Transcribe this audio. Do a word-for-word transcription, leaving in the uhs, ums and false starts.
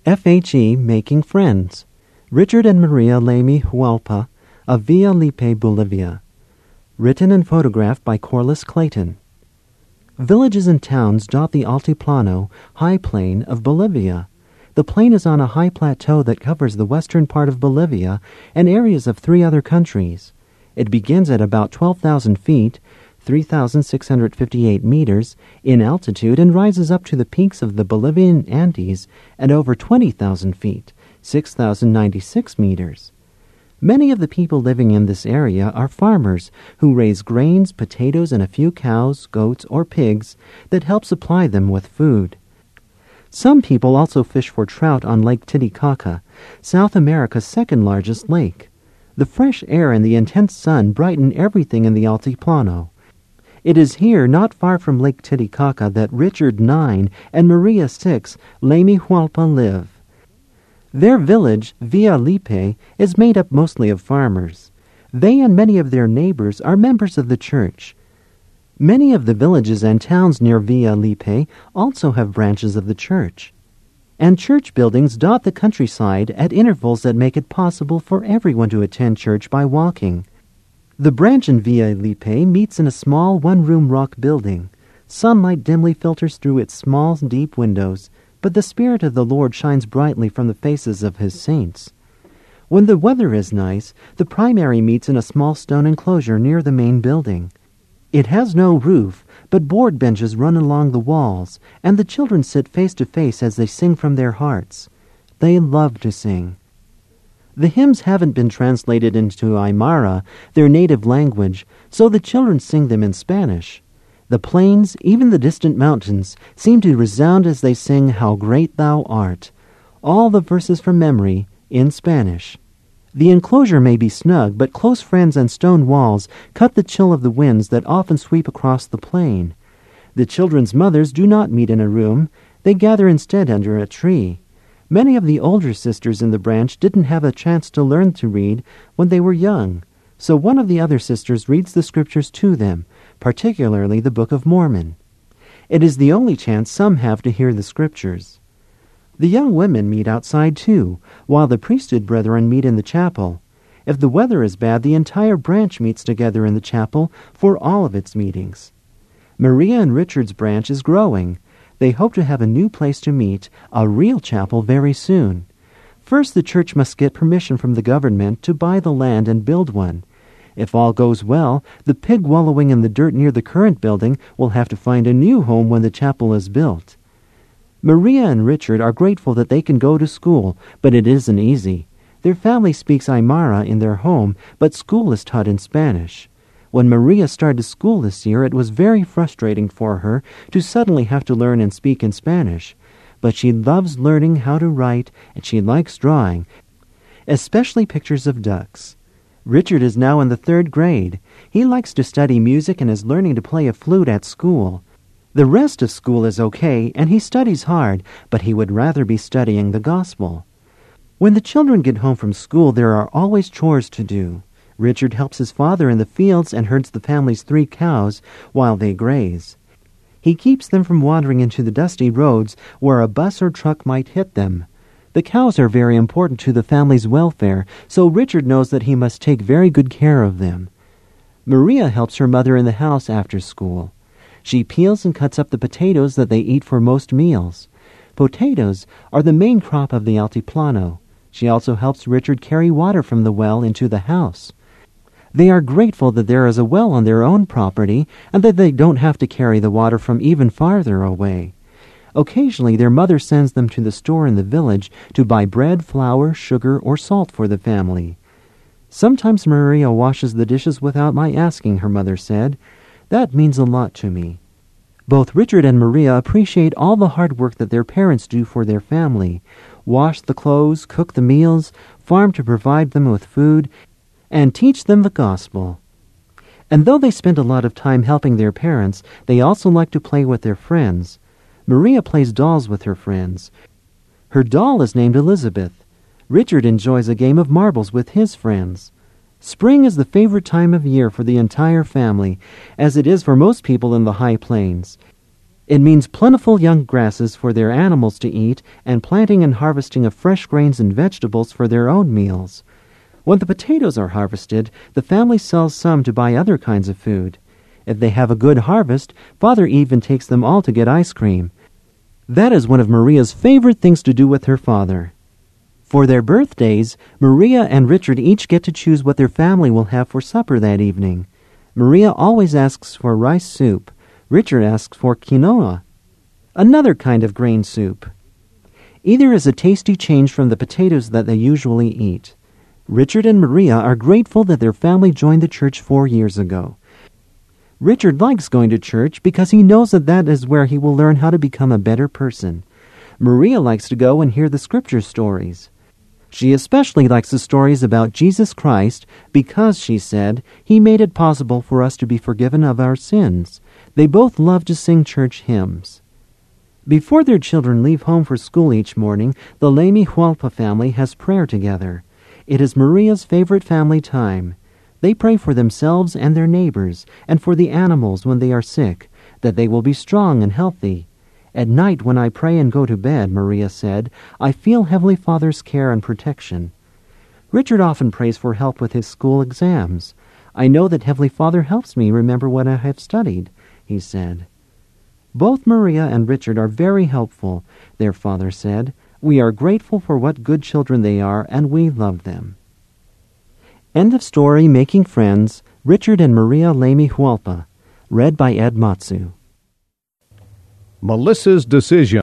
F H E Making Friends. Richard and Maria Lamy Hualpa of Villa Lippe, Bolivia. Written and photographed by Corliss Clayton. Villages and towns dot the Altiplano, high plain of Bolivia. The plain is on a high plateau that covers the western part of Bolivia and areas of three other countries. It begins at about twelve thousand feet, three thousand six hundred fifty-eight meters, in altitude and rises up to the peaks of the Bolivian Andes at over twenty thousand feet, six thousand ninety-six meters. Many of the people living in this area are farmers who raise grains, potatoes, and a few cows, goats, or pigs that help supply them with food. Some people also fish for trout on Lake Titicaca, South America's second largest lake. The fresh air and the intense sun brighten everything in the Altiplano. It is here, not far from Lake Titicaca, that Richard nine and Maria six Lamy Hualpa live. Their village, Villa Lippe, is made up mostly of farmers. They and many of their neighbors are members of the church. Many of the villages and towns near Villa Lippe also have branches of the church. And church buildings dot the countryside at intervals that make it possible for everyone to attend church by walking. The branch in Villa Lippe meets in a small one-room rock building. Sunlight dimly filters through its small, deep windows, but the Spirit of the Lord shines brightly from the faces of His saints. When the weather is nice, the primary meets in a small stone enclosure near the main building. It has no roof, but board benches run along the walls, and the children sit face to face as they sing from their hearts. They love to sing. The hymns haven't been translated into Aymara, their native language, so the children sing them in Spanish. The plains, even the distant mountains, seem to resound as they sing How Great Thou Art, all the verses from memory in Spanish. The enclosure may be snug, but close friends and stone walls cut the chill of the winds that often sweep across the plain. The children's mothers do not meet in a room. They gather instead under a tree. Many of the older sisters in the branch didn't have a chance to learn to read when they were young, so one of the other sisters reads the scriptures to them, particularly the Book of Mormon. It is the only chance some have to hear the scriptures. The young women meet outside too, while the priesthood brethren meet in the chapel. If the weather is bad, the entire branch meets together in the chapel for all of its meetings. Maria and Richard's branch is growing. They hope to have a new place to meet, a real chapel, very soon. First, the church must get permission from the government to buy the land and build one. If all goes well, the pig wallowing in the dirt near the current building will have to find a new home when the chapel is built. Maria and Richard are grateful that they can go to school, but it isn't easy. Their family speaks Aymara in their home, but school is taught in Spanish. When Maria started school this year, it was very frustrating for her to suddenly have to learn and speak in Spanish. But she loves learning how to write, and she likes drawing, especially pictures of ducks. Richard is now in the third grade. He likes to study music and is learning to play a flute at school. The rest of school is okay, and he studies hard, but he would rather be studying the gospel. When the children get home from school, there are always chores to do. Richard helps his father in the fields and herds the family's three cows while they graze. He keeps them from wandering into the dusty roads where a bus or truck might hit them. The cows are very important to the family's welfare, so Richard knows that he must take very good care of them. Maria helps her mother in the house after school. She peels and cuts up the potatoes that they eat for most meals. Potatoes are the main crop of the Altiplano. She also helps Richard carry water from the well into the house. They are grateful that there is a well on their own property and that they don't have to carry the water from even farther away. Occasionally, their mother sends them to the store in the village to buy bread, flour, sugar, or salt for the family. Sometimes Maria washes the dishes without my asking, her mother said. That means a lot to me. Both Richard and Maria appreciate all the hard work that their parents do for their family. Wash the clothes, cook the meals, farm to provide them with food, and teach them the gospel. And though they spend a lot of time helping their parents, they also like to play with their friends. Maria plays dolls with her friends. Her doll is named Elizabeth. Richard enjoys a game of marbles with his friends. Spring is the favorite time of year for the entire family, as it is for most people in the high plains. It means plentiful young grasses for their animals to eat and planting and harvesting of fresh grains and vegetables for their own meals. When the potatoes are harvested, the family sells some to buy other kinds of food. If they have a good harvest, Father even takes them all to get ice cream. That is one of Maria's favorite things to do with her father. For their birthdays, Maria and Richard each get to choose what their family will have for supper that evening. Maria always asks for rice soup. Richard asks for quinoa, another kind of grain soup. Either is a tasty change from the potatoes that they usually eat. Richard and Maria are grateful that their family joined the church four years ago. Richard likes going to church because he knows that that is where he will learn how to become a better person. Maria likes to go and hear the scripture stories. She especially likes the stories about Jesus Christ because, she said, he made it possible for us to be forgiven of our sins. They both love to sing church hymns. Before their children leave home for school each morning, the Lamy Hualpa family has prayer together. It is Maria's favorite family time. They pray for themselves and their neighbors, and for the animals when they are sick, that they will be strong and healthy. At night when I pray and go to bed, Maria said, I feel Heavenly Father's care and protection. Richard often prays for help with his school exams. I know that Heavenly Father helps me remember what I have studied, he said. Both Maria and Richard are very helpful, their father said. We are grateful for what good children they are, and we love them. End of story, Making Friends, Richard and Maria Lamy Hualpa. Read by Ed Matsu. Melissa's Decision.